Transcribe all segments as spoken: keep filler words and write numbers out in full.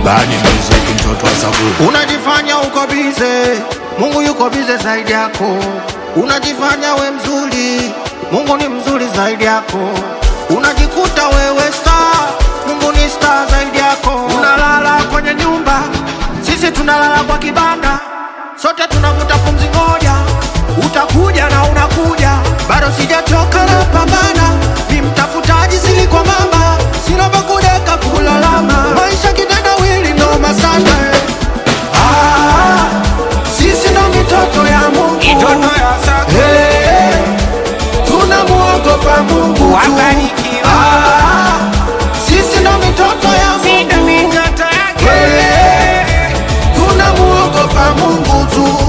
Bani muziki mtoto wa sabu. Unajifanya uko bize, Mungu yuko bize zaidi yako. Unajifanya we mzuri, Mungu ni mzuri zaidi yako. Unajikuta wewe star, Mungu ni star zaidi yako. Unalala kwenye nyumba, sisi tunalala kwa kibanda. Sote tunavuta pumzi moja, utakuja na unakuja. Bado sijachoka na pambana, ni mtafutaji sili kwa mama. Sina bakudeka kulalama, maisha kitendawili noma sana. Ah, sisi ndo mitoto ya Mungu, mitoto ya Sago. Hey, tunamuogopa Mungu wabarikiwa. Ah, sisi ndo mitoto ya Mungu, sisi ndo mitoto yake. Hey, tunamuogopa Mungu tu.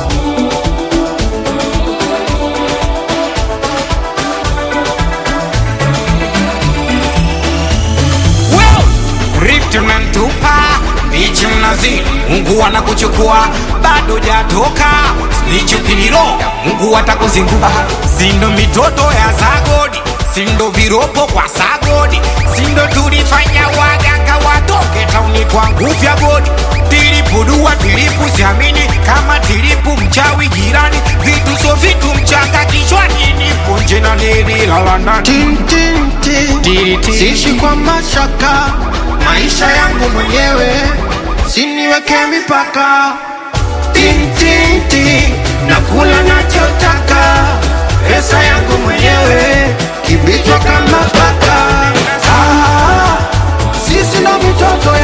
Tunantupa bichi mnazi, Mungu anakuchukua bado jatoka. Snitch ukiliro, Mungu atakuzingua. Sindo mitoto ya Sagodi, sindo viropo kwa Sagodi. Sindo tulifanya waganga watoke tauni kwa nguvu ya godi. Tilipu dua tilipu siamini kama tilipu mchawi jirani. Vitu so vitu mchanga kichwani nipo nje na nili lalanda. Tin tin tin, sishi kwa mashaka. Maisha yangu mwenyewe, siniweke mipaka. Tin tin tin, nakula nachotaka. Pesa yangu mwenyewe, kibichwa kama paka. Ah, sisi ndo mitoto ya